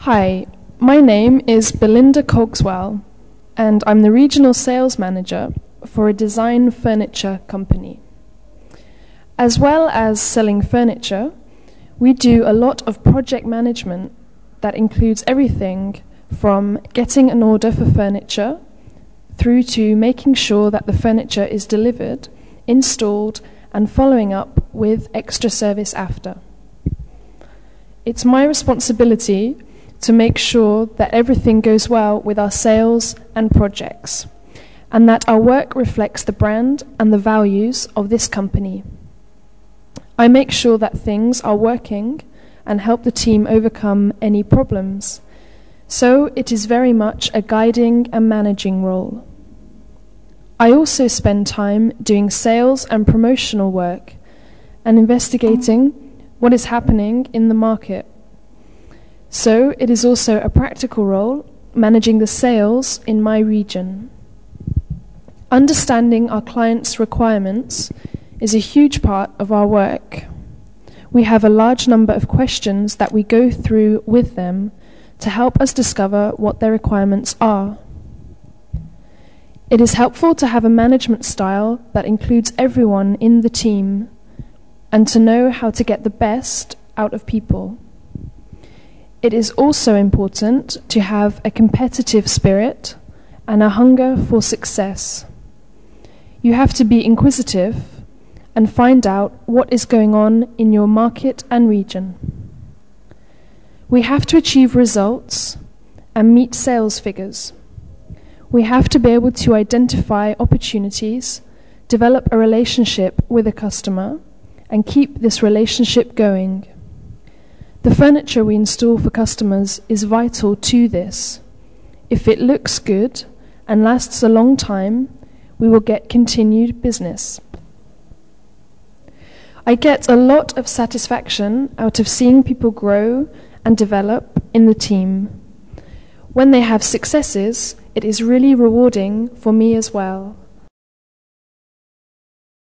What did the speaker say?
Hi, my name is Belinda Cogswell, and I'm the Regional Sales Manager for a design furniture company. As well as selling furniture, we do a lot of project management that includes everything from getting an order for furniture through to making sure that the furniture is delivered, installed, and following up with extra service after. It's my responsibility to make sure that everything goes well with our sales and projects, and that our work reflects the brand and the values of this company. I make sure that things are working and help the team overcome any problems. So it is very much a guiding and managing role. I also spend time doing sales and promotional work and investigating what is happening in the market. So it is also a practical role, managing the sales in my region. Understanding our clients' requirements is a huge part of our work. We have a large number of questions that we go through with them to help us discover what their requirements are. It is helpful to have a management style that includes everyone in the team and to know how to get the best out of people. It is also important to have a competitive spirit and a hunger for success. You have to be inquisitive and find out what is going on in your market and region. We have to achieve results and meet sales figures. We have to be able to identify opportunities, develop a relationship with a customer, and keep this relationship going. The furniture we install for customers is vital to this. If it looks good and lasts a long time, we will get continued business. I get a lot of satisfaction out of seeing people grow and develop in the team. When they have successes, it is really rewarding for me as well.